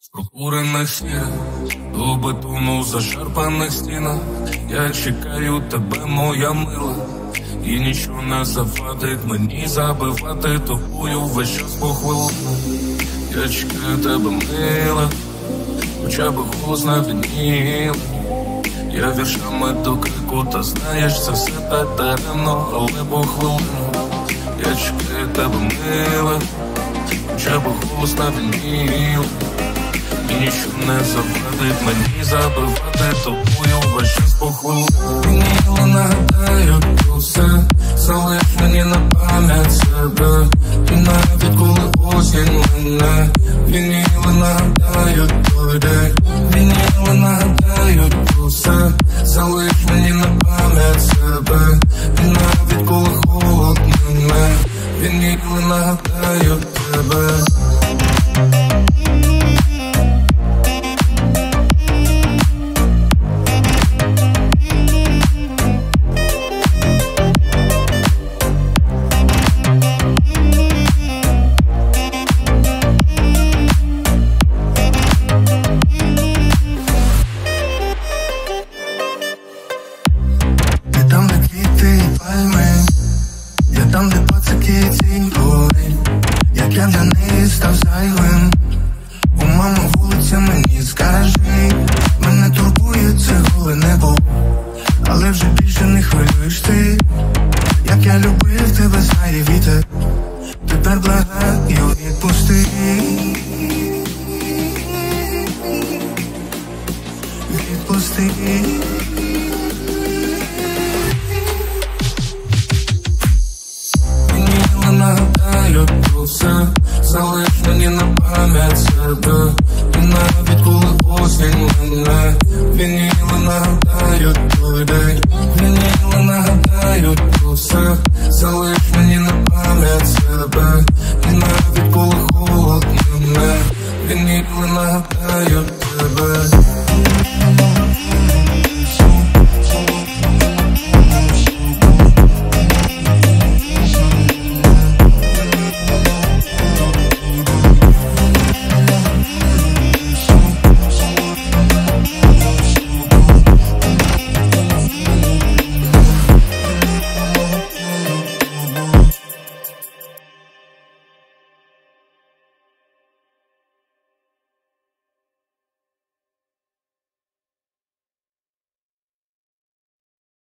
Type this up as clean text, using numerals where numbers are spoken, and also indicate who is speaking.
Speaker 1: Прокурених сірих до бетону зашарпаних стінах. Я чекаю тебе, моя мила, і нічого не завадить мені забивати тобою весь час по хвилинах. Я чекаю тебе, мила, хоча б голос на вініл. Я віршами до крику, та знаєш, це все так даремно, але по хвилинах. Я чекаю тебе, мила, хоча б голос на вініл. І нічого не завадить мені забивати тобою весь час по хвилинах. Вініли нагадаю про все, залиш мені на пам'ять себе. І навіть коли осінь мене, вініли нагадаю той день. Вініли нагадаю про все, залиш мені на пам'ять себе. І навіть коли холод мене, вініли нагадаю тебе.
Speaker 2: Там, де пацаки тінь горить, як я для неї став зайвим. У мама вулиця, мені скажи, мене турбує це голе небо, але вже більше не хвилюєш ти. Як я любив тебе, знає вітер, тепер благаю, відпусти. Відпусти.
Speaker 1: Нагадаю про все, залиш мені на пам'ять себе. І навіть коли осінь мене, вініли нагадаю